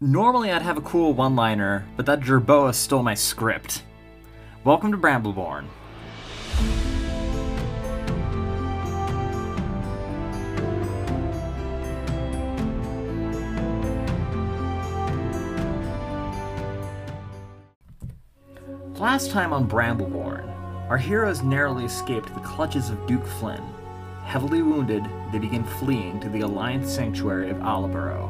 Normally I'd have a cool one-liner, but that Jerboa stole my script. Welcome to Brambleborn. Last time on Brambleborn, our heroes narrowly escaped the clutches of Duke Flynn. Heavily wounded, they begin fleeing to the Alliance Sanctuary of Alabaro.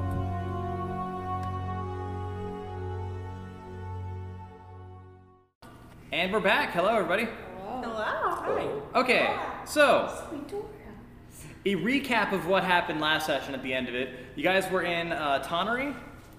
And we're back. Hello, everybody. Hello. Hi. Okay, so a recap of what happened last session at the end of it. You guys were in Tonnery.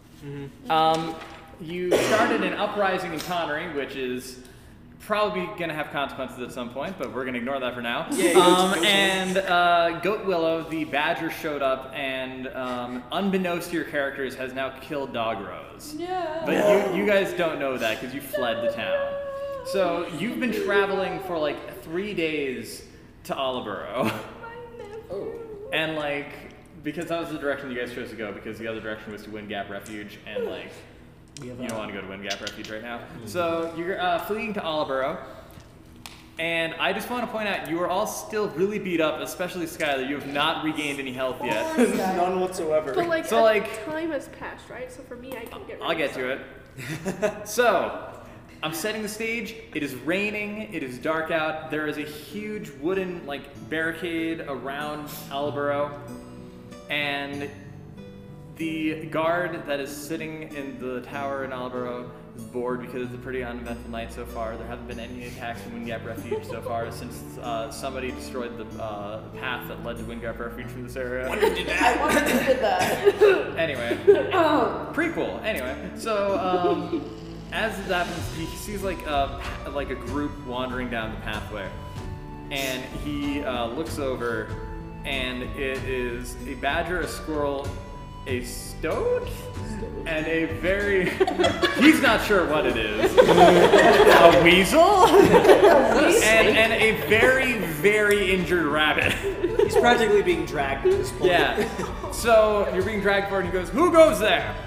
You started an uprising in Tonnery, which is probably going to have consequences at some point, but we're going to ignore that for now. And Goat Willow, the badger, showed up and, unbeknownst to your characters, has now killed Dog Rose. No. But you guys don't know that because you fled the town. So you've been traveling for like 3 days to Alabaro. And like, because that was the direction you guys chose to go, because the other direction was to Wind Gap Refuge, and like, you don't want to go to Wind Gap Refuge right now. So you're fleeing to Alabaro, and I just want to point out, you are all still really beat up, especially Skylar. You have not regained any health yet. None whatsoever. But like, So, like, time has passed, right? So for me, I can get rid I'll of get to it. So, I'm setting the stage. It is raining. It is dark out. There is a huge wooden like barricade around Alabaro, and the guard that is sitting in the tower in Alabaro is bored because it's a pretty uneventful night so far. There haven't been any attacks in Wind Gap Refuge so far since somebody destroyed the path that led to Wind Gap Refuge from this area. I wanted to do that. Anyway, prequel. Anyway, so as that happens, he sees like a group wandering down the pathway, and he looks over, and it is a badger, a squirrel, a stoat, and a very he's not sure what it is, a weasel, and a very, very injured rabbit. He's practically being dragged at this point. Yeah. So you're being dragged forward, and he goes, "Who goes there?"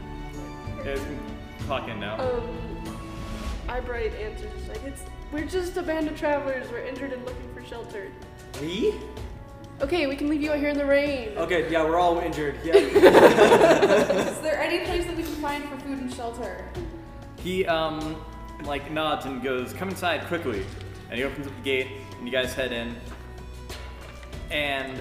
Clock in now. Eyebright answers like, we're just a band of travelers. We're injured and looking for shelter. Me? Okay, we can leave you out here in the rain. Okay, yeah, we're all injured. Yeah. Is there any place that we can find for food and shelter? He like nods and goes, "Come inside quickly," and he opens up the gate, and you guys head in. And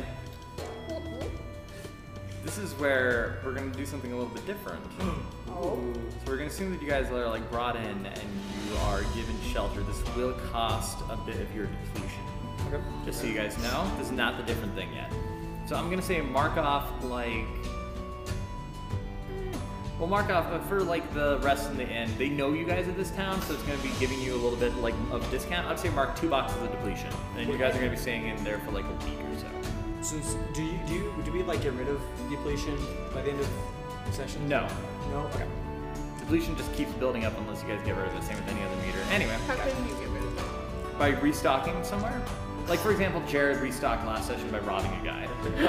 this is where we're gonna do something a little bit different. So we're gonna assume that you guys are like brought in and you are given shelter. This will cost a bit of your depletion. Okay. Just so you guys know, this is not the different thing yet. So I'm gonna say mark off like, well, mark off for like the rest in the inn. They know you guys at this town, so it's gonna be giving you a little bit like of discount. I'd say mark 2 boxes of depletion, and you guys are gonna be staying in there for like a week or so. Since do we like get rid of depletion by the end of the session? No. No. Okay. Depletion just keeps building up unless you guys get rid of it. Same with any other meter. Anyway, How can you get rid of it? by restocking somewhere. Like for example, Jared restocked last session by robbing a guy.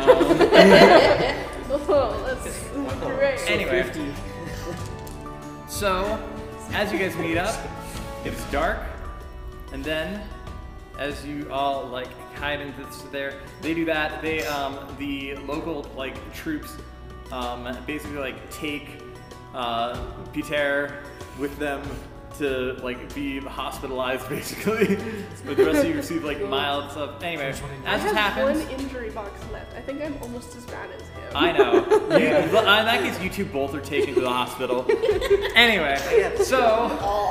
Oh, that's great. Anyway, 50. so as you guys meet up, it's dark, and then as you all like hide into there, they do that. They the local like troops basically like take Peter with them to like be hospitalized basically. But the rest of you receive like mild stuff. Anyway, I as it have happens, one injury box left. I think I'm almost as bad as him. I know. In that case, you two both are taken to the hospital. Anyway, so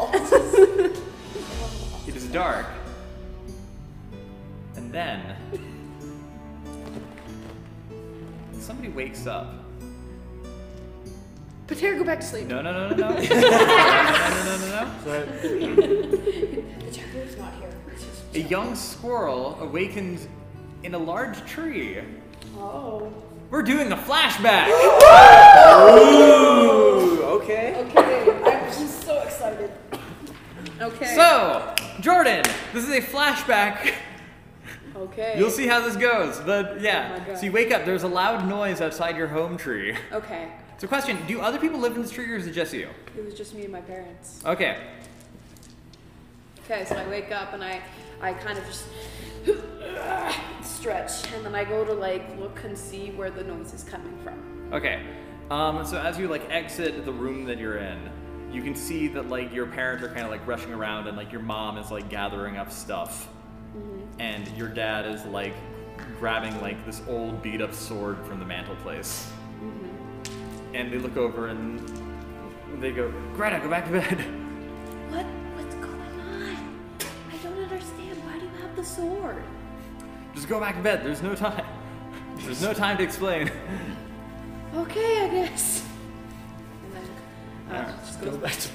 it is dark, and then somebody wakes up. Pater, go back to sleep. No. No. No. The chapter's not here. A young squirrel awakens in a large tree. Oh. We're doing a flashback. Ooh. Okay. Okay, I'm just so excited. Okay. So, Jordan, this is a flashback. Okay. You'll see how this goes. But Oh yeah, my God. so you wake up, there's a loud noise outside your home tree. Okay. So question, do other people live in this tree or is it just you? It was just me and my parents. Okay. Okay, so I wake up and I kind of just stretch, and then I go to like look and see where the noise is coming from. Okay. So as you like exit the room that you're in, you can see that like your parents are kind of like rushing around and like your mom is like gathering up stuff. And your dad is like grabbing like this old beat up sword from the mantelpiece. And they look over and they go, Greta, go back to bed. What's going on? I don't understand. Why do you have the sword? Just go back to bed. There's no time. There's no time to explain. Okay, I guess. And then Alright. just Go goes back to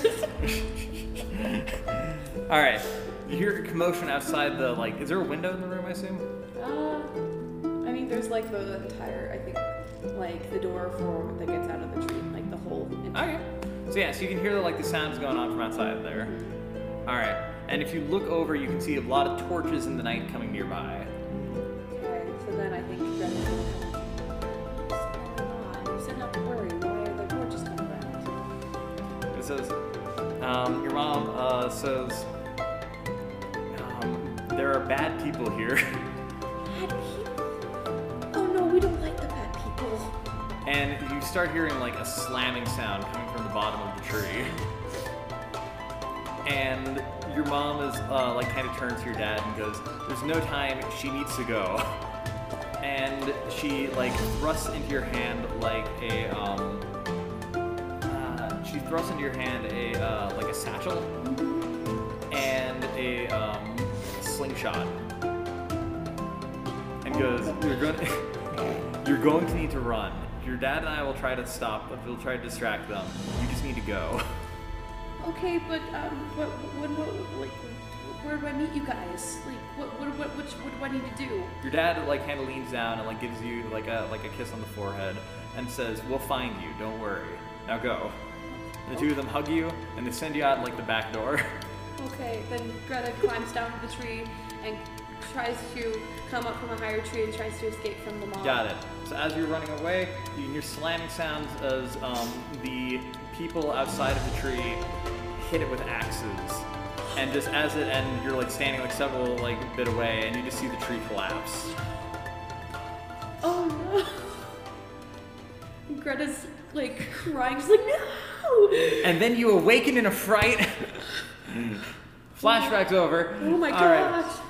bed. All right. You hear a commotion outside the like. Is there a window in the room? I assume. I mean, there's like the entire, I think, like the door for that gets out of the tree, like the whole. Okay. So yeah, so you can hear like the sounds going on from outside there. All right. And if you look over, you can see a lot of torches in the night coming nearby. Okay, so then I think Greta's gonna come. You said not to worry. Why are the torches coming around? It says, your mom says, there are bad people here. Bad people? Oh no, we don't like the bad people. And you start hearing like a slamming sound coming from the bottom of the tree. And your mom is like kind of turns to your dad and goes, there's no time, she needs to go. And she like thrusts into your hand like a she thrusts into your hand a like a satchel and a slingshot. And goes, you're going to need to run. Your dad and I will try to stop, but we'll try to distract them. You just need to go. Okay, but like, where do I meet you guys? Like, what do I need to do? Your dad like kind of leans down and like gives you like a kiss on the forehead and says, "We'll find you. Don't worry. Now go." And the two of them hug you and they send you out like the back door. Okay, then Greta climbs down to the tree and tries to come up from a higher tree and tries to escape from the mob. Got it. So as you're running away, you can hear slamming sounds as the people outside of the tree hit it with axes. And just as it ends, you're like standing like several like bit away, and you just see the tree collapse. Oh no! Greta's like crying. She's like, no! And then you awaken in a fright. Flashback's over. Oh my All gosh! right.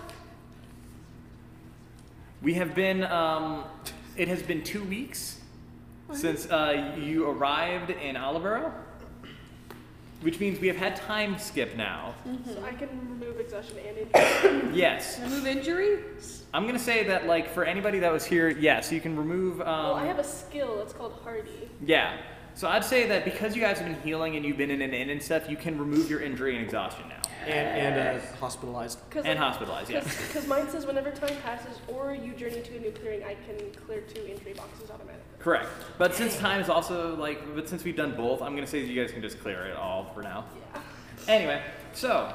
We have been. It has been 2 weeks since you arrived in Olivero, which means we have had time skip now. So I can remove exhaustion and injury. Yes. Remove injury? I'm gonna say that like for anybody that was here, yes, you can remove. Well, I have a skill. It's called Hardy. Yeah. So I'd say that because you guys have been healing and you've been in an inn and stuff, you can remove your injury and exhaustion now. And hospitalized. And hospitalized, yeah. Because mine says whenever time passes or you journey to a new clearing, I can clear 2 injury boxes automatically. Correct. But since time is also but since we've done both, I'm gonna say that you guys can just clear it all for now. Yeah. Anyway, so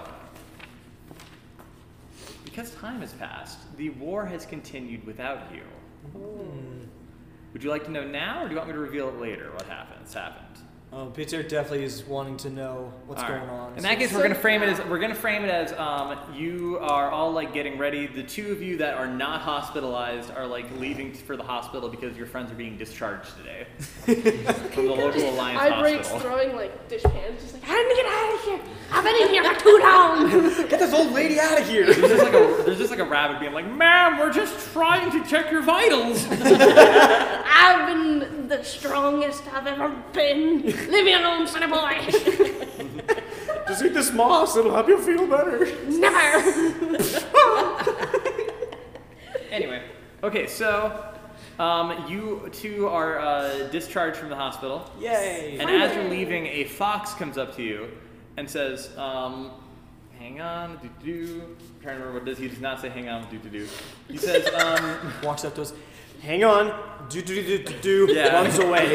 because time has passed, the war has continued without you. Would you like to know now, or do you want me to reveal it later? What happened? Oh, Peter definitely is wanting to know what's All right. going on. In that case, we're gonna frame it as you are all like getting ready. The two of you that are not hospitalized are like leaving for the hospital because your friends are being discharged today from the local Alliance I breaks hospital. throwing like dish pans, just like, how did we get out of here? I've been in here for too long. Get this old lady out of here! There's just like a rabbit being like, "Ma'am, we're just trying to check your vitals." I've been the strongest I've ever been. Leave me alone, sonny boy. Just eat this moss, it'll help you feel better. Never. Anyway, okay, so you two are discharged from the hospital. Yay! And as you're leaving, a fox comes up to you and says, hang on, do-do. I'm trying to remember what it is. He does not say hang on, do-do-do. He says, Walks up to us. Hang on. Do. Yeah. Runs away.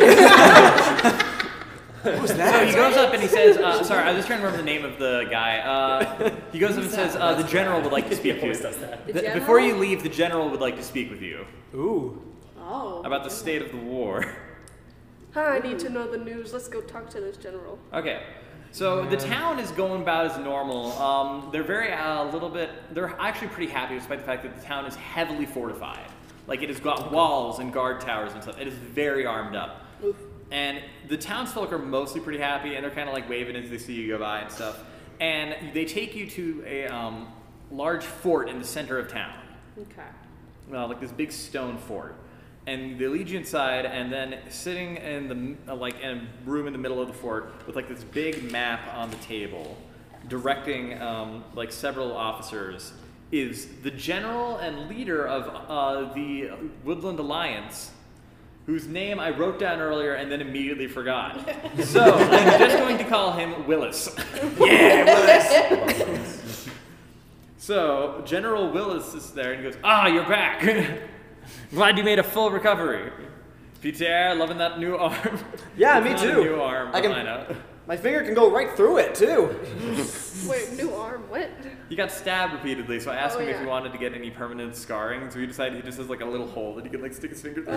What was that? So he goes up and he says, sorry, I was just trying to remember the name of the guy. He goes up and says, the general would like to speak to you. Before you leave, the general would like to speak with you Ooh. Oh. about the state of the war. I need to know the news. Let's go talk to this general. Okay. So the town is going about as normal. They're very they're actually pretty happy despite the fact that the town is heavily fortified. Like it has got walls and guard towers and stuff. It is very armed up. Oof. And the townsfolk are mostly pretty happy, and they're kind of like waving as they see you go by and stuff. And they take you to a large fort in the center of town. Okay. Like this big stone fort. And they lead you inside, and then sitting in the in a room in the middle of the fort with like this big map on the table, directing like several officers, is the general and leader of the Woodland Alliance, whose name I wrote down earlier and then immediately forgot. So I'm just going to call him Willis. Yeah, Willis. So General Willis is there, and he goes, "You're back." Glad you made a full recovery. Peter, loving that new arm. Yeah, me Not too. A new arm, I I know. My finger can go right through it too. Wait, new arm? What? He got stabbed repeatedly, so I asked him if yeah. he wanted to get any permanent scarring. So he decided he just has like a little hole that he can like stick his finger through.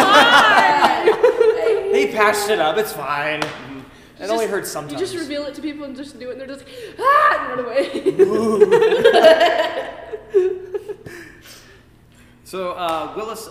He patched it up. It's fine. It only hurts sometimes. You just reveal it to people and just do it, and they're just and run away. So Willis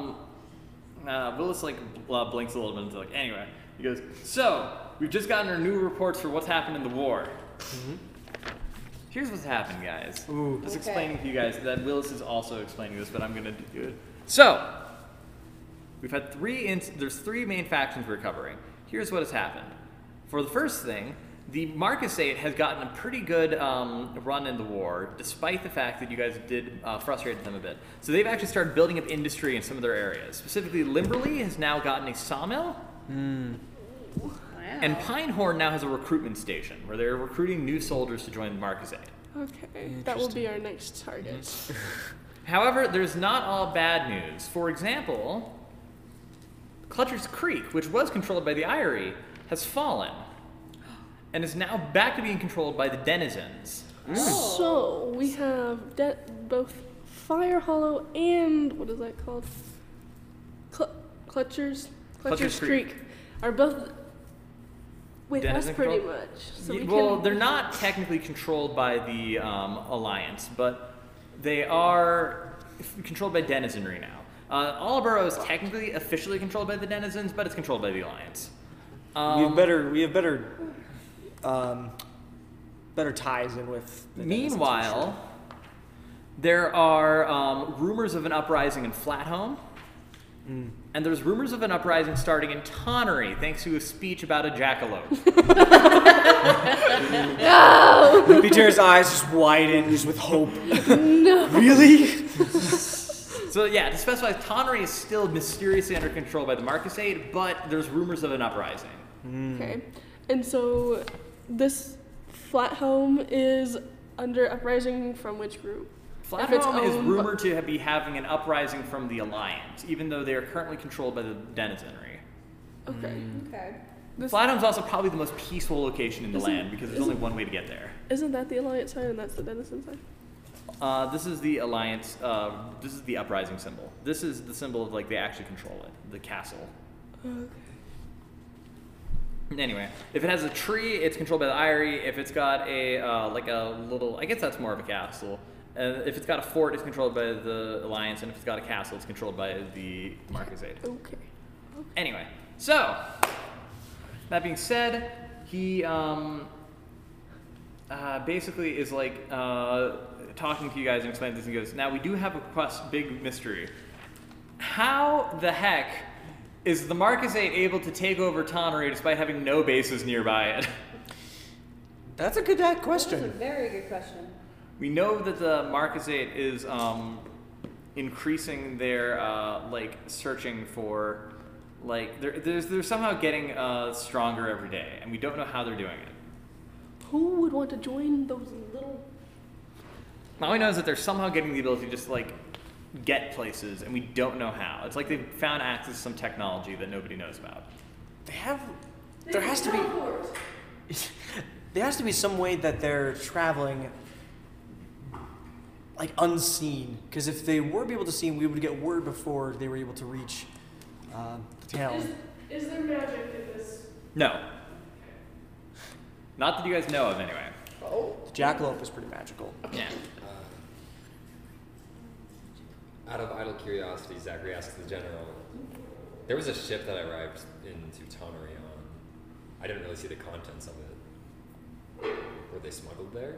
like blinks a little bit and like, anyway, he goes, "So we've just gotten our new reports for what's happened in the war. Here's what's happened, guys. Just explaining to you guys that Willis is also explaining this, but I'm gonna do it. So we've had there's three main factions we're covering. Here's what has happened. For the first thing, the Marquisate has gotten a pretty good run in the war, despite the fact that you guys did frustrate them a bit. So they've actually started building up industry in some of their areas. Specifically, Limberley has now gotten a sawmill. Wow. And Pinehorn now has a recruitment station where they're recruiting new soldiers to join the Marquisate. Okay, that will be our next target. However, there's not all bad news. For example, Clutcher's Creek, which was controlled by the Eyrie, has fallen and is now back to being controlled by the denizens. So we have both Fire Hollow and what is that called? Clutcher's Creek are both with Denizen us pretty control? much. So They're not technically controlled by the Alliance, but they are controlled by denizenry now. Aldborough is technically officially controlled by the denizens, but it's controlled by the Alliance. We have better ties in with the Meanwhile, there are rumors of an uprising in Flatholme, and there's rumors of an uprising starting in Tonnery, thanks to a speech about a jackalope. No! Peter's eyes just widen, just with hope. No. Really? So yeah, to specify, Tonnery is still mysteriously under control by the Marquisate, but there's rumors of an uprising. Okay, and so this Flatholme is under uprising from which group? Flatholme is rumored to be having an uprising from the Alliance, even though they are currently controlled by the denizenry. Okay. Okay. Flatholme's also probably the most peaceful location in the land because there's only one way to get there. Isn't that the Alliance side and that's the denizen side? This is the Alliance, this is the uprising symbol. This is the symbol of, like, they actually control it, the castle. Okay. Anyway, if it has a tree, it's controlled by the Eyrie. If it's got a, like a little, I guess that's more of a castle. If it's got a fort, it's controlled by the Alliance, and if it's got a castle, it's controlled by the Marquisate. Okay. Anyway, so, that being said, he basically is like talking to you guys and explaining this, and he goes, "Now we do have a big mystery. How the heck is the Marquisate able to take over Tonnery despite having no bases nearby it?" That's a good question. That's a very good question. We know that the Marquisate is increasing their like searching for, like they're somehow getting stronger every day, and we don't know how they're doing it. Who would want to join those little? All we know is that they're somehow getting the ability to just like get places, and we don't know how. It's like they've found access to some technology that nobody knows about. There has to be some way that they're traveling like unseen, because if they were able to see, we would get word before they were able to reach the town. Is there magic in this? No. Not that you guys know of, anyway. Oh. The jackalope is pretty magical. Yeah. Out of idle curiosity, Zachary asks the general, there was a ship that arrived into Tonarion. I didn't really see the contents of it. Were they smuggled there?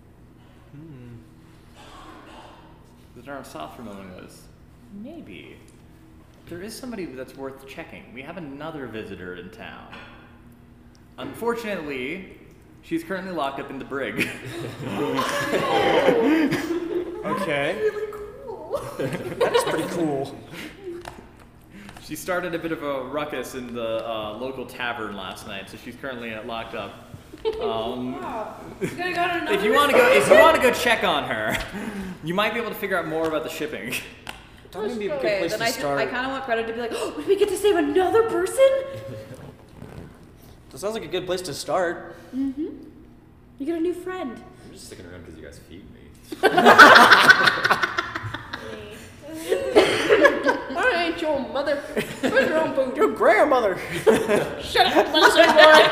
The general stopped for a moment and goes, maybe. There is somebody that's worth checking. We have another visitor in town. Unfortunately, she's currently locked up in the brig. Okay. Really cool. That is pretty cool. She started a bit of a ruckus in the local tavern last night, so she's currently locked up. Wow. You gotta go to another If you want to go check on her, you might be able to figure out more about the shipping. Don't even be a good Okay, place then to start. I kind of want Greta to be like, oh, we get to save another person? That sounds like a good place to start. Mm-hmm. You get a new friend. I'm just sticking around because you guys feed me. I ain't your mother. Where's your own food? Your grandmother. Shut up, listen,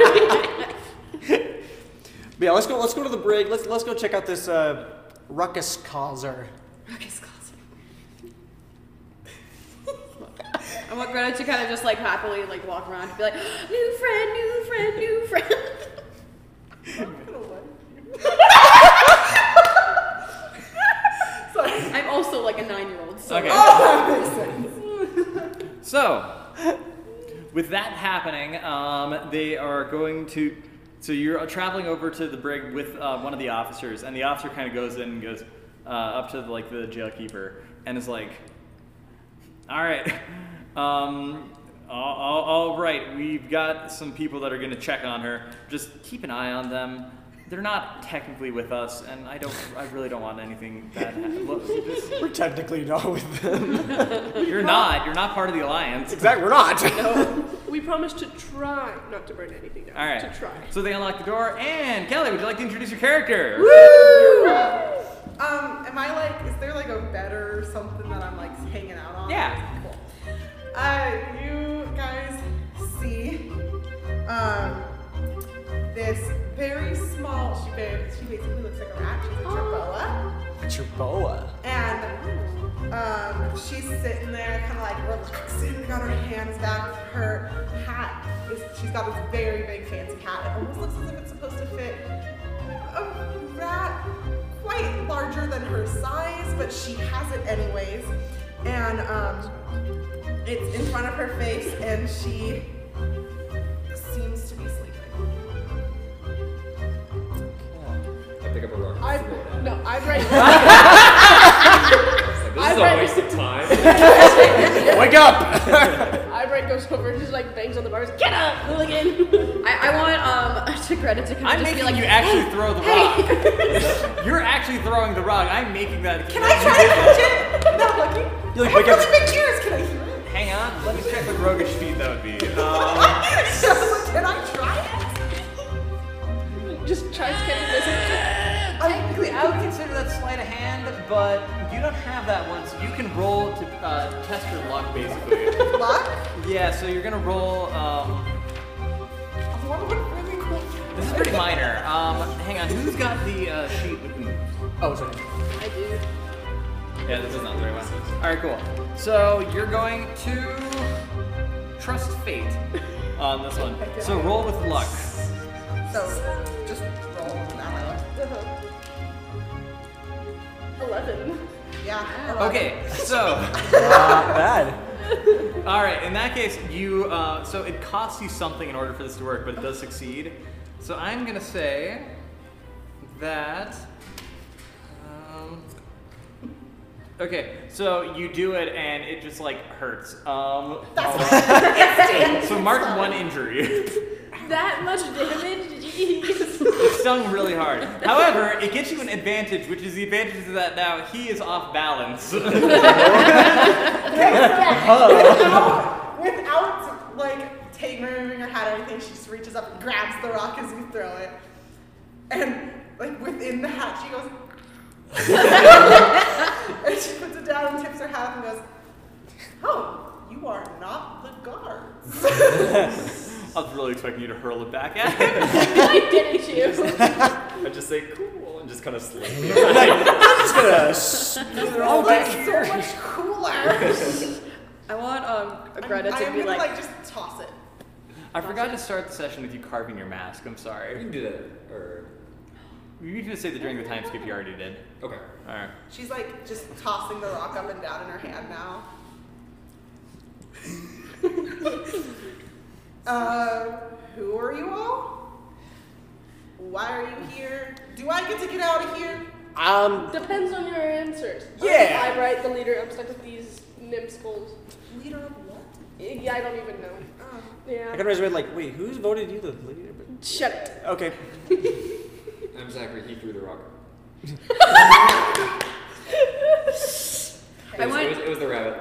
But yeah, let's go to the brig. Let's go check out this ruckus causer. I want Greta to kind of just like happily like walk around and be like, new friend, new friend, new friend. Sorry, I'm also like a 9-year-old. So. Okay. Oh, So, with that happening, they are going to. So you're traveling over to the brig with one of the officers, and the officer kind of goes in and goes up to the jail keeper and is like, "All right, all right. We've got some people that are going to check on her. Just keep an eye on them. They're not technically with us, and I really don't want anything bad to happen. Look, We're technically not with them. you're not part of the alliance. Exactly, we're not. No, we promised to try not to burn anything down. All right. To try. So they unlock the door, and Kelly, would you like to introduce your character? Am I like, is there like a bed or something that I'm like hanging out on? Yeah. Cool. You guys see, this very small, she basically looks like a rat. She's a jerboa. It's your boa. And she's sitting there kind of like relaxing, got her hands back. Her hat she's got this very big fancy hat. It almost looks as if it's supposed to fit a rat quite larger than her size, but she has it anyways. And it's in front of her face, and she seems to be sleeping. I pick up a rock and throw it at her. I'd write. This is a waste of time. Wake up! Eyebright goes over and just like bangs on the bars. Get up, hooligan! I want to Greta to kind I'm of just be making like, you actually throw the rock. You're actually throwing the rock. I'm making that. Can I try to catch it? Not looking. You like I have wake up. really big ears. Can I hear it? Hang on. Let me check what roguish feat that would be. Can I try it? Just tries catching this. Technically, I would consider that sleight of hand, but you don't have that one, so you can roll to test your luck, basically. Luck? Yeah, so you're gonna roll. What would really cool? This is pretty minor. Hang on. Who's got the sheet with the moves? Oh, sorry. I do. Yeah, this is not very well. All right, cool. So you're going to trust fate on this one. So roll with luck. So, just roll without my luck. 11. Yeah. Okay, so Not bad. all right. In that case, you so it costs you something in order for this to work, but it does succeed. So I'm gonna say that. Okay, so you do it and it just like hurts. So mark one injury. That much damage? Jeez. It stung really hard. However, it gets you an advantage, which is the advantage is that now he is off balance. Without like moving her hat or anything, she just reaches up and grabs the rock as you throw it. And like within the hat, she goes and she puts it down and tips her hat and goes, "Oh, You are not the guards. I was really expecting you to hurl it back at him. I didn't you? I just say cool and just kind of slip. I'm just gonna. They're all so much cooler. I want Greta to I'm be gonna like, just toss it. I forgot to start the session with you carving your mask. I'm You sorry. can do that, or You can just say that during the time skip you already did. okay. All right. She's like just tossing the rock up and down in her hand now. Who are you all? Why are you here? Do I get to get out of here? Depends on your answers. Yeah. I'm right, the leader. I'm stuck with these nimskulls. Leader of what? Yeah, I don't even know. Oh. Yeah. I can raise my hand like, wait, who's voted you the leader? Shut it. Okay. I'm Zachary. He threw the rock. It was the rabbit.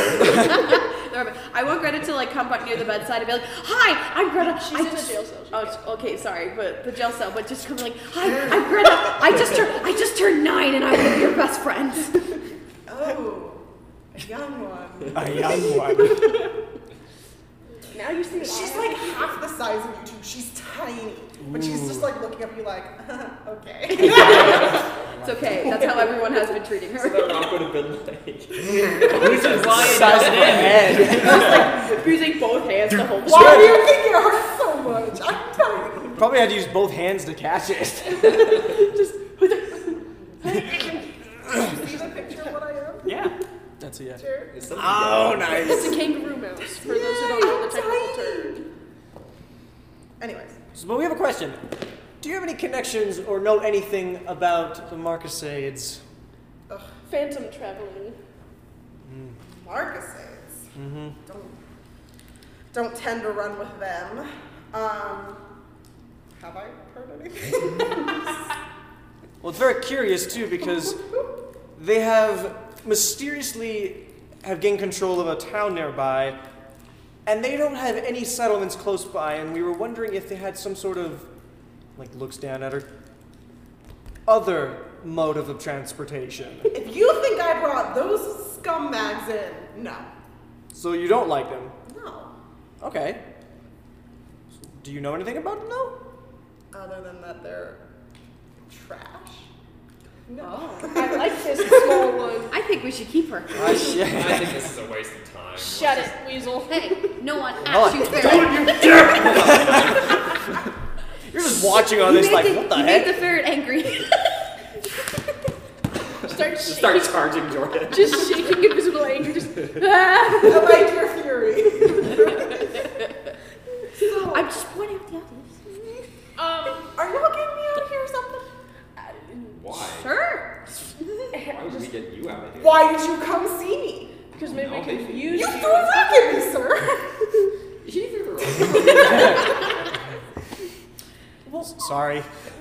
I want Greta to like come back near the bedside and be like, "Hi, I'm Greta." She's in the jail cell. Oh, okay, sorry, but the jail cell. But just come like, "Hi, I'm Greta. I just turned 9, and I'm one of your best friends." Oh, a young one. A young one. Now you see it. She's like half the size of you two. She's tiny, but she's just like looking at you like, okay. It's okay. That's how everyone has been treating her. So that rock would have been like. Which is why it Size of doesn't her end. head. Just like using both hands to hold. Why do you think it hurts so much? I'm tiny. Probably had to use both hands to catch it. See the picture of what I am? Yeah. That's a yeah. Sure. It's something Oh, yellow. nice. It's a kangaroo mouse, for those who don't know the technical term. Anyways, So, but we have a question. Do you have any connections or know anything about the Marcusades? Phantom traveling. Marcusades. Mm-hmm. Don't tend to run with them. Have I heard anything? Well, it's very curious too because they have mysteriously gained control of a town nearby, and they don't have any settlements close by. And we were wondering if they had some sort of, like, looks down at her, other mode of transportation. If you think I brought those scumbags in, no. So you don't like them? No. Okay. Do you know anything about them though? Other than that, they're trash. No. I like this small one. I think we should keep her. I think this is a waste of time. Shut it, weasel. Hey, no one Hold asked on. you fair. You're just watching all this like, what the You heck? made the ferret angry. Start charging Jordan. just shaking invisible anger. Just I like your fury. I'm just pointing out the obvious. Are y'all getting me out of here or something? Why? Sure. Why would we get you out of here? Why did you come see me? because maybe we No, can they- use You you. threw a rock at me, sir. He threw the rock. Sorry.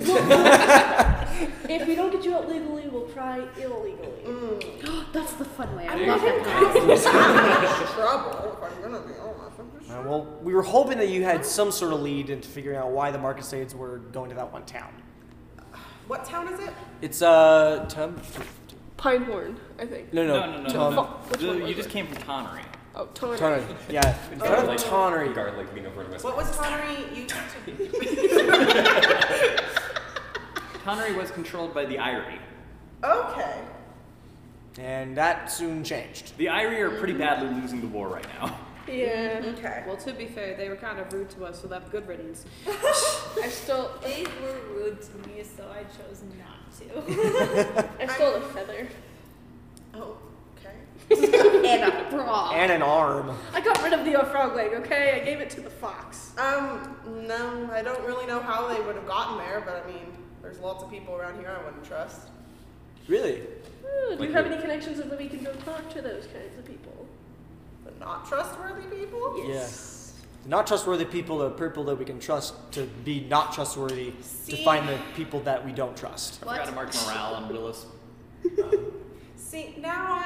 If we don't get you out legally, we'll try illegally. That's the fun way. I There love you that. Trouble, if I'm gonna be honest. Well, we were hoping that you had some sort of lead into figuring out why the Marcusades were going to that one town. What town is it? It's Pinehorn, I think. No. Which one was You just it? came from Tonnery. Oh, Tonnery. Tonnery. Yeah, in front of Like, Tonnery. Guard like lean over and whisper. What was Connery? You Tonnery was controlled by the Irie. Okay. And that soon changed. The Irie are pretty badly losing the war right now. Yeah. Okay. Well, to be fair, they were kind of rude to us, so that's good riddance. I stole rude to me, so I chose not to. I stole a feather. Oh, okay. And a bra. And an arm. I got rid of the frog leg, okay? I gave it to the fox. No, I don't really know how they would have gotten there, but I mean, there's lots of people around here I wouldn't trust. Really? Do you have any connections of that we can go talk to those kinds of people? The not trustworthy people? Yes. Not trustworthy people are people that we can trust to be not trustworthy to See? find the people that we don't trust. I forgot to mark morale on Willis. See, now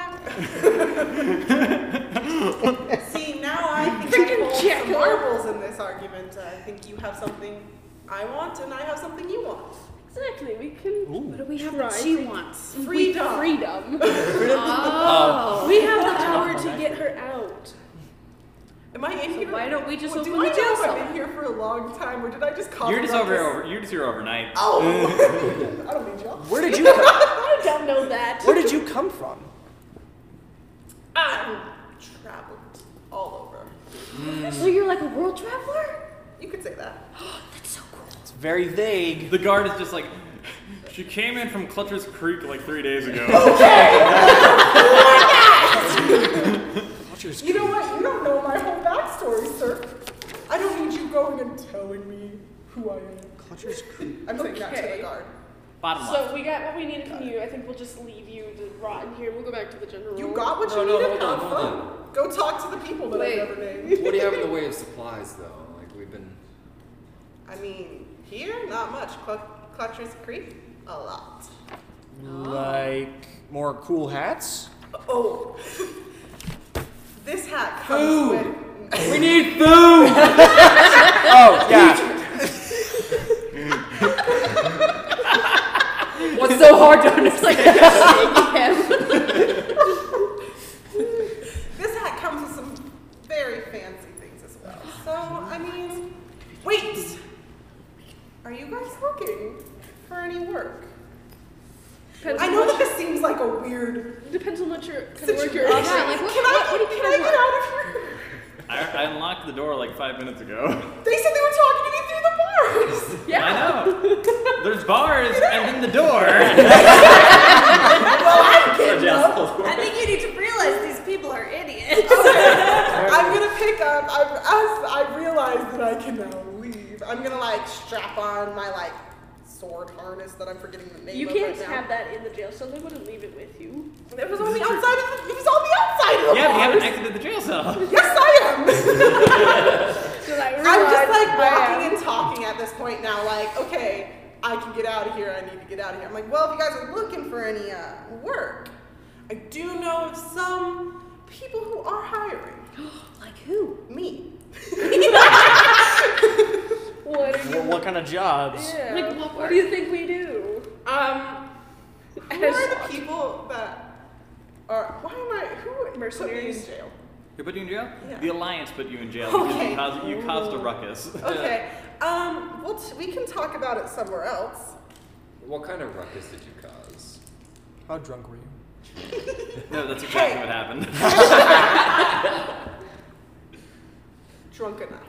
I think I hold some marbles in this argument. I think you have something I want, and I have something you want. Exactly, we can What do we have try that she to- wants? Freedom. freedom. Oh. We have the power to get her out. Am I in here? why don't we just Well, open do the I jail know if cell? I've been here for a long time, or did I just cause You're just a ruckus? you're just here overnight. Oh! I don't need y'all. Where did you come? I don't know that. Where did you come from? I've traveled all over. So you're like a world traveler? You could say that. That's so cool. It's very vague. The guard is just like, she came in from Clutcher's Creek like 3 days ago. You know what? You don't know my whole backstory, sir. I don't need you going and telling me who I am. Clutcher's Creek. I'm saying that to Okay. the guard. Bottom line. So we got what we needed from you. I think we'll just leave you to rot in here. We'll go back to the general. You got what No, you no, needed? hold on, Have hold fun. Go talk to the people that Wait. I never named. What do you have in the way of supplies, though? Like, we've been. I mean, here, not much. Clutcher's Creek, a lot. Like more cool hats? Oh. This hat comes with. We need food! Oh, yeah. What's so hard to understand? This hat comes with some very fancy things as well. So, I mean, wait! Are you guys looking for any work? Depends I on know what that this seems like a weird depends on what your kind of work situation. you're Yeah, on. like, what- Can I what do you get kind of work? out of here? I unlocked the door like 5 minutes ago. They said they were talking to me through the bars! I know. There's bars and then the door. I think you need to realize these people are idiots. I'm gonna pick up, as I realize that I can now leave, I'm gonna like strap on my like sword harness that I'm forgetting the name You of can't right now. have that in the jail cell. They wouldn't leave it with you. It was on the outside of the, it was on the outside of the Yeah, we haven't bars. exited the jail cell. Yes, I am! So I I'm just like realized I walking am. and talking at this point now, like, okay, I can get out of here, I need to get out of here. I'm like, well, if you guys are looking for any work, I do know of some people who are hiring. Like who? Me. What are you? What kind of jobs? Yeah. Like, what what work? do you think we do? Who are the people that are, why am I, who put me in Mercenaries. jail? Who put you in jail? Yeah. The Alliance put you in jail Okay. because you caused a ruckus. Okay, we can talk about it somewhere else. What kind of ruckus did you cause? How drunk were you? No, that's exactly Hey. what happened. Drunk enough.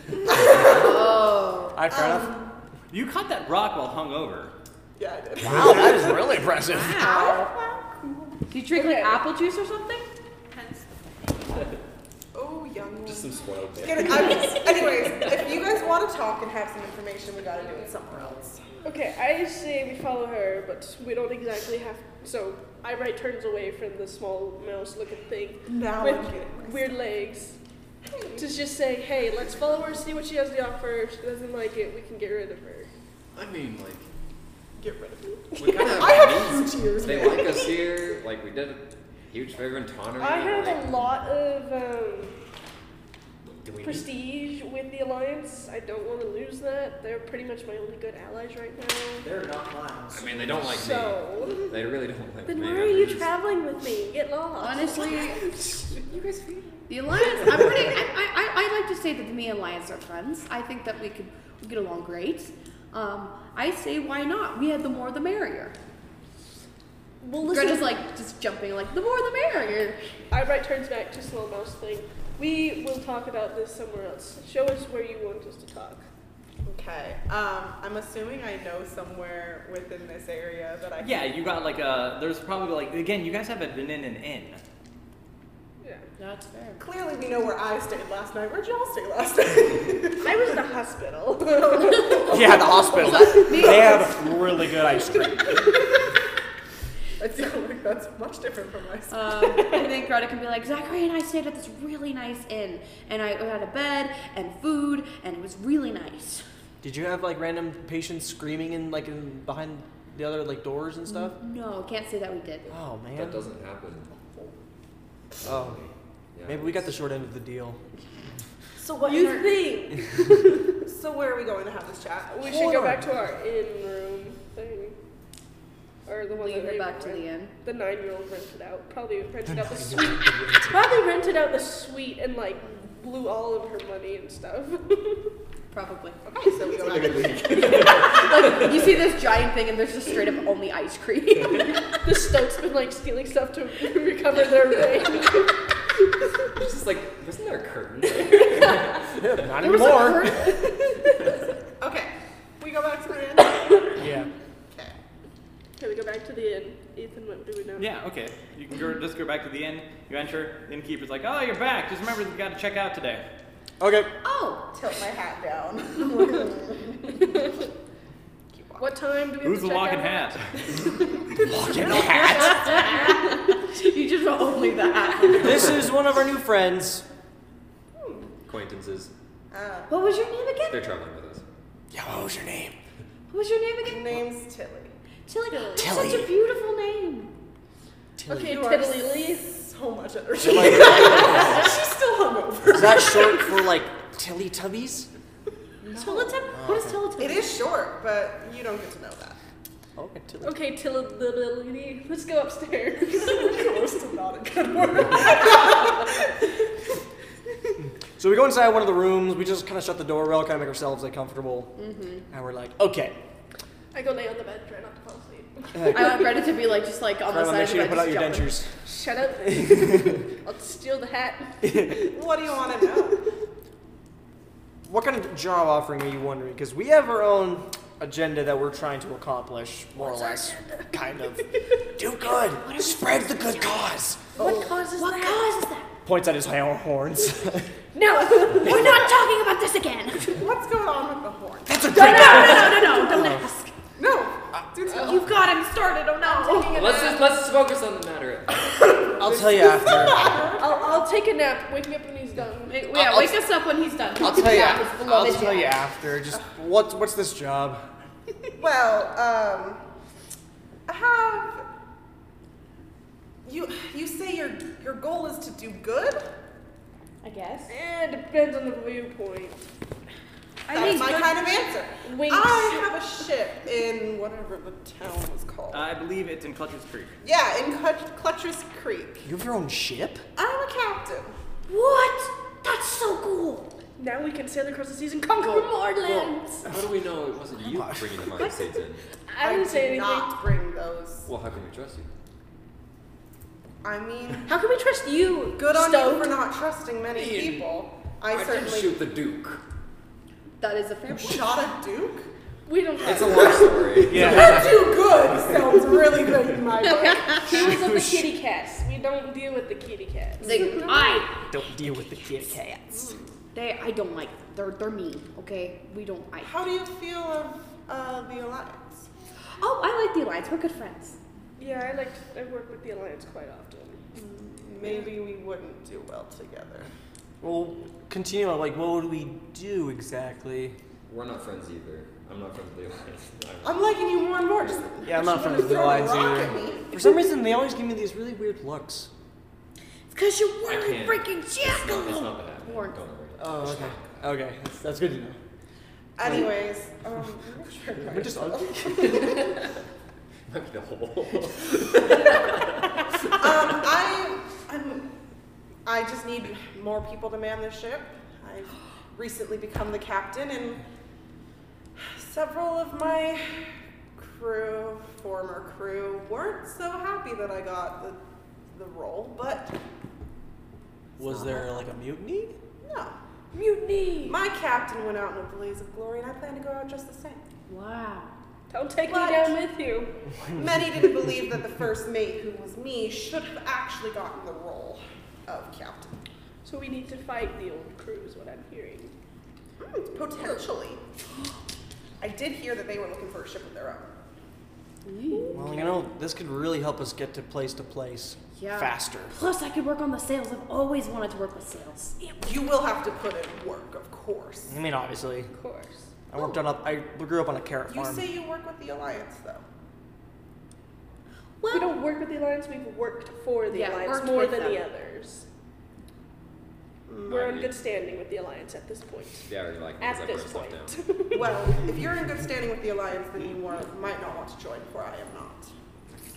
Oh. Alright, fair enough. You caught that rock while hungover. Yeah, I did. Wow, that is really impressive. Do you drink like apple juice or something? Oh, young one. Just some spoiled Get it- anyways, if you guys want to talk and have some information, we gotta do it somewhere else. Okay, I say we follow her, but we don't exactly have. So Eyebright turns away from the small mouse-looking thing Now with I'm getting myself. weird legs. To just say, hey, let's follow her, see what she has to offer. If she doesn't like it, we can get rid of her. I mean, like, Get rid of me. we kind of I have huge ears, They man. like us here. Like, we did a huge favor in Tonnery. I have like, a lot of do we need- prestige with the Alliance. I don't want to lose that. They're pretty much my only good allies right now. They're not clowns. I mean, they don't like me. So, They really don't like then me. why are you traveling with me? Get lost. Honestly, You guys feel? the Alliance. I like to say that the me and Alliance are friends. I think that we get along great. I say why not? We had the more the merrier. Well, listen. Greta's like just jumping like the more the merrier. Eyebright turns back to small mouse thing. We will talk about this somewhere else. Show us where you want us to talk. Okay. I'm assuming I know somewhere within this area that I can. Yeah, you got like a. There's probably like again. You guys haven't been in an inn. Yeah. That's fair. Clearly, we know where I stayed last night. Where'd y'all stay last night? I was in a hospital. Yeah, the hospital. They have really good ice cream. I feel like that's much different from my stuff. I think Greta can be like, Zachary and I stayed at this really nice inn, and I had a bed and food, and it was really nice. Did you have like random patients screaming in behind the other like doors and stuff? No, can't say that we did. Oh man. That doesn't happen. Oh, Yeah, maybe we got the short end of the deal. So what You think? So where are we going to have this chat? We should go back to our inn room thing. Or the one Leave that her they back to the inn. The 9-year-old rented out. Probably rented out the suite. Probably rented out the suite and like blew all of her money and stuff. Probably. Okay, so we go back. Like, you see this giant thing and there's just straight up only ice cream. The Stokes been like stealing stuff to recover their range. It's just like, wasn't there a curtain? Not There was a anymore. curtain. Okay, we go back to the inn. Yeah. Okay. Can we go back to the inn? Ethan, what do we know? Yeah, okay. You can just go back to the inn. You enter. The innkeeper's like, oh, you're back. Just remember, you got to check out today. Okay. Oh. Tilt my hat down. What time do we Who's the have to locking check out? hat? You just want only that. This is one of our new friends. Acquaintances. What was your name again? They're traveling with us. Yeah, what was your name? What was your name again? Name's Tilly. Tilly. That's Tilly. such a beautiful name. Okay, You are Tiddly Lee. So much energy. So, like, She's still hungover. is that short for like Teletubbies? Teletubby? What is Teletubby? It is short, but you don't get to know that. Okay, Tilly. Okay, Tiddly Lee. Let's go upstairs. Close to not a good word. So we go inside one of the rooms. We just kind of shut the door. We all kind of make ourselves like comfortable, and we're like, okay. I go lay on the bed, try not to fall asleep. I want Reddit to be like just like on the Grandma, side make of the sure you bed. put out your just dentures. Shut up. I'll steal the hat. What do you want to know? What kind of job offering are you wondering? Because we have our own agenda that we're trying to accomplish, more or less. Kind of. Do good. Spread the good cause. What causes that? What causes that? Points at his horns. No, we're not talking about this again. What's going on with the horn? That's a No, great don't ask. No. Do tell. You've got him started. Oh no. Let's focus on the matter. I'll tell you after. I'll take a nap. Wake me up when he's done. Yeah, wake us up when he's done. I'll tell you. Yeah, it's below I'll his tell head. you after. Just what's this job? Well, have you say your goal is to do good? I guess. It depends on the viewpoint. That's my kind of answer. Winks. I have a ship in whatever the town was called. I believe it's in Clutcher's Creek. Yeah, in Clutcher's Creek. You have your own ship? I'm a captain. What? That's so cool. Now we can sail across the seas and conquer more lands. How do we know it wasn't you bringing the mind states in? I didn't say did anything. not bring those. Well, how can we trust you? I mean, How can we trust you? good on Stoked? you for not trusting many people. I can certainly shoot the Duke. That is a fair point. shot a duke. We don't It's have a long story. Yeah. Too good. Sounds really good in my book. Deals with the kitty cats. We don't deal with the kitty cats. Don't deal with the kitty cats. I don't like them. They're mean. Okay, we don't. How do you feel of the Alliance? Oh, I like the Alliance. We're good friends. Yeah, I work with the Alliance quite often. Maybe we wouldn't do well together. Well, continue on. Like, what would we do exactly? We're not friends either. I'm not friends with the Alliance. I'm liking you more and more. Just Yeah, I'm not friends with the throw a Alliance rock at either. me. For some reason, they always give me these really weird looks. It's because you're I wearing can't. freaking It's jackal. not that happening. Warren. Don't worry. Oh, okay. Okay, that's good to know. Anyways, We're just ugly. Might be the whole. I just need more people to man this ship. I've recently become the captain, and several of my former crew, weren't so happy that I got the role. But Was there like a mutiny? no, Mutiny! my captain went out in a blaze of glory, and I plan to go out just the same. Wow. Don't take What? me down with you. Many didn't believe that the first mate, who was me, should have actually gotten the role of captain. So we need to fight the old crew is what I'm hearing. Potentially. I did hear that they were looking for a ship of their own. Well, you know, this could really help us get to place Yeah. faster. Plus, I could work on the sales. I've always wanted to work with sales. You will have to put in work, of course. I mean, obviously, Of course. I grew up on a carrot You farm. say you work with the Alliance, though. We don't work with the Alliance, we've worked for the Yeah, Alliance worked more with than the them. others. We're in good standing with the Alliance at this point. Yeah, you're like, At I this burn stuff point. down. Well, if you're in good standing with the Alliance, then you might not want to join, for I am not.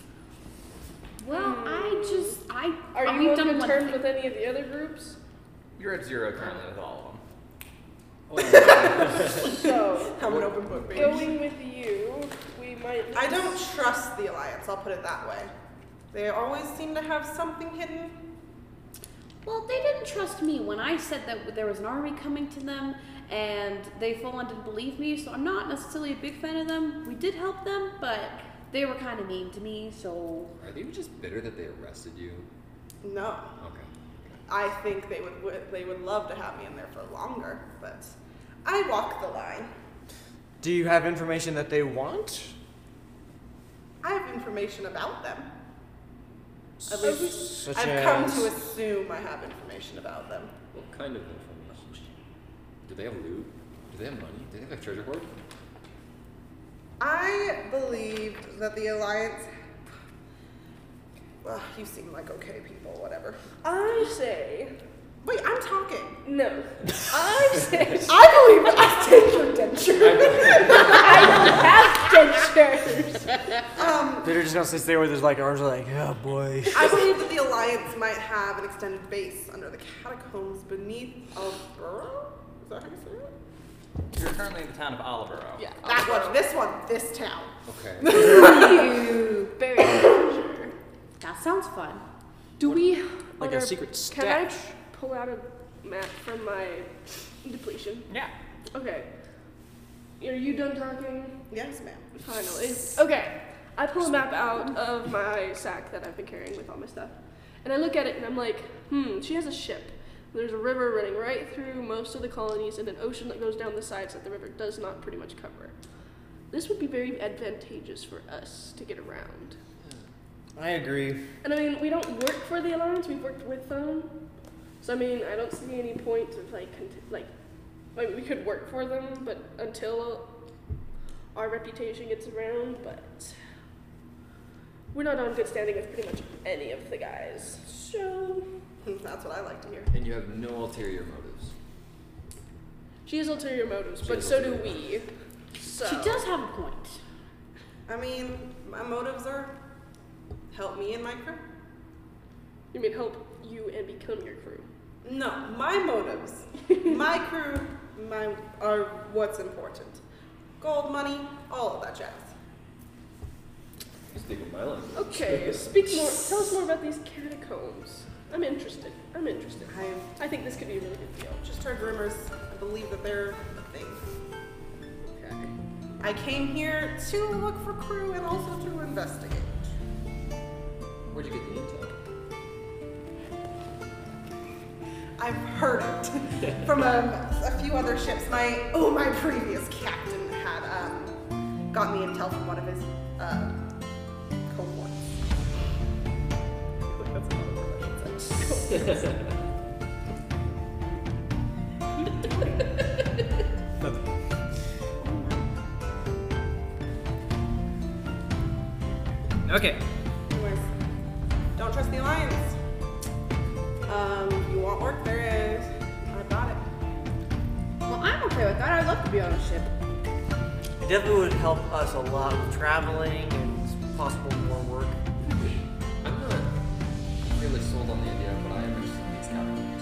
Well, Are we've you on done good one terms thing. with any of the other groups? You're at 0 currently with all of them. So, I'm an open book, baby. going with you, we might. I don't trust the Alliance, I'll put it that way. They always seem to have something hidden. Well, they didn't trust me when I said that there was an army coming to them, and they full on didn't believe me, so I'm not necessarily a big fan of them. We did help them, but they were kind of mean to me, so... Are they just bitter that they arrested you? No. Okay. I think they would love to have me in there for longer, but I walk the line. Do you have information that they want? I have information about them. At Such least I've come as- to assume I have information about them. What kind of information? Do they have loot? Do they have money? Do they have a treasure hoard? I believe that the Alliance. Well, you seem like okay people, whatever. I say. Wait, I'm talking. No. I say. I believe that I take your denture. They're just gonna sit there with his like arms like, oh boy. I believe that the Alliance might have an extended base under the catacombs beneath Alburo. Is that how you say it? You're currently in the town of Olivero. Yeah. That one, this town. Okay. Very sure. That sounds fun. Do we. Like on a our- secret Can I stash. pull out a map from my depletion? Yeah. Okay. Are you done talking? Yes, ma'am. Finally. Okay. I pull a map out of my sack that I've been carrying with all my stuff. And I look at it and I'm like, she has a ship. There's a river running right through most of the colonies and an ocean that goes down the sides that the river does not pretty much cover. This would be very advantageous for us to get around. I agree. And I mean, we don't work for the Alliance, we've worked with them. So I mean, I don't see any point of like we could work for them, but until our reputation gets around, but we're not on good standing with pretty much any of the guys. So That's what I like to hear. And you have no ulterior motives. she has ulterior motives, She but has so do ulterior we. So She does have a point. I mean, my motives are help me and my crew. You mean help you and become your crew? No, my motives, my crew, are what's important. Gold, money, all of that jazz. You speak with my language. Okay, speak more. Tell us more about these catacombs. I'm interested. I think this could be a really good deal. Just heard rumors. I believe that they're a thing. Okay. I came here to look for crew and also to investigate. Where'd you get the intel? I've heard it from a few other ships. My previous captain had got me intel from one of his cohorts. That's another word I should say. Okay. Anyways, don't trust the Alliance. You want work? There is. I got it. Well, I'm okay with that. I'd love to be on a ship. It definitely would help us a lot with traveling and possible more work. I'm not really sold on the idea, but I am interested in these catacombs.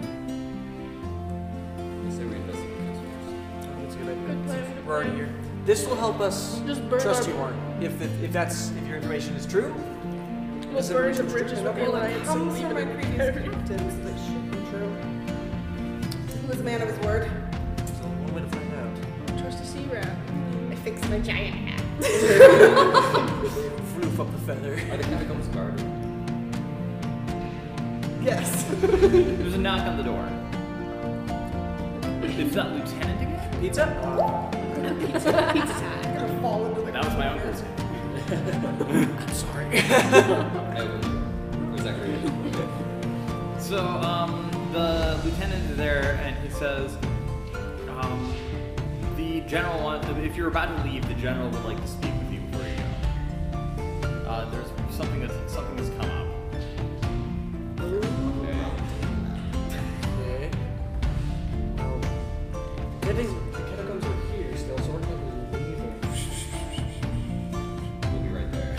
I say we investigate this first. That's a good idea. Good plan. We're already here. This will help us Just burn trust our- you more. If your information is true. We'll This burn the information is bridges true. with the Alliance and Comes leave from it my in previous there. captains that should be true. He was a man of his word. So one way to find out. Trust a sea rat. I fixed my giant hat. Roof up the feather. Are the catacombs guarded? Yes. There's a knock on the door. Is that Lieutenant again? Pizza? Pizza time. Gonna fall into the That was my uncle's. I'm sorry. Was that great? So, the lieutenant is there, and he says, the general wants. If you're about to leave, the general would like to speak with you before you go. There's something that's come up. Okay. Well, the catacombs are here still, so we're going to leave. We'll be right there.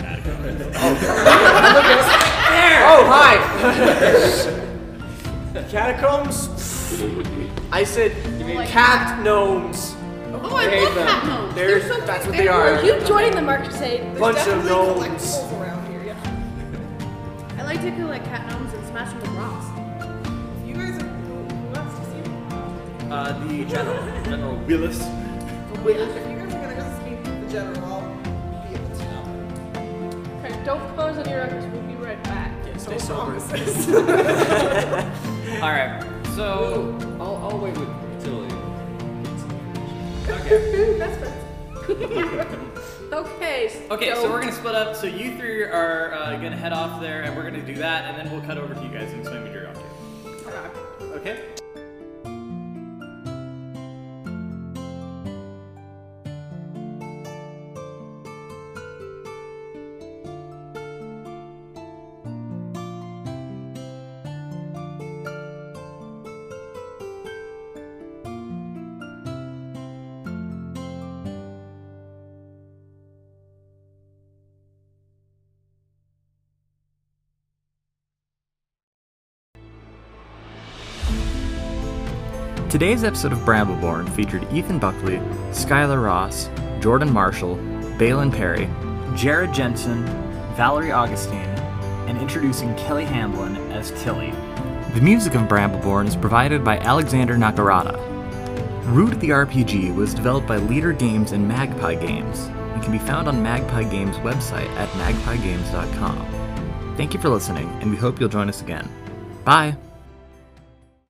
Oh, hi! Catacombs I said Like cat gnomes. Oh, I love cat gnomes. They're so That's what cute. they are. Are you joining the Mark Crusade? There's Bunch of definitely gnomes. collectibles around here, yeah. I like to collect cat gnomes and smash them with rocks. You guys are. Who else to see? The General Willis. If you guys are gonna go speak to the general, I'll be able to help. Okay, don't close any records. We'll be right back. Stay No sober. promises. All right. So I'll wait with Tilly. okay. Best friends. Okay. Okay, so we're gonna split up. So you three are gonna head off there, and we're gonna do that, and then we'll cut over to you guys and explain what you're up to. Okay. Today's episode of Brambleborn featured Ethan Buckley, Skylar Ross, Jordan Marshall, Balin Perry, Jared Jensen, Valerie Augustine, and introducing Kelly Hamblin as Tilly. The music of Brambleborn is provided by Alexander Nakarada. Root the RPG was developed by Leader Games and Magpie Games and can be found on Magpie Games' website at magpiegames.com. Thank you for listening, and we hope you'll join us again. Bye!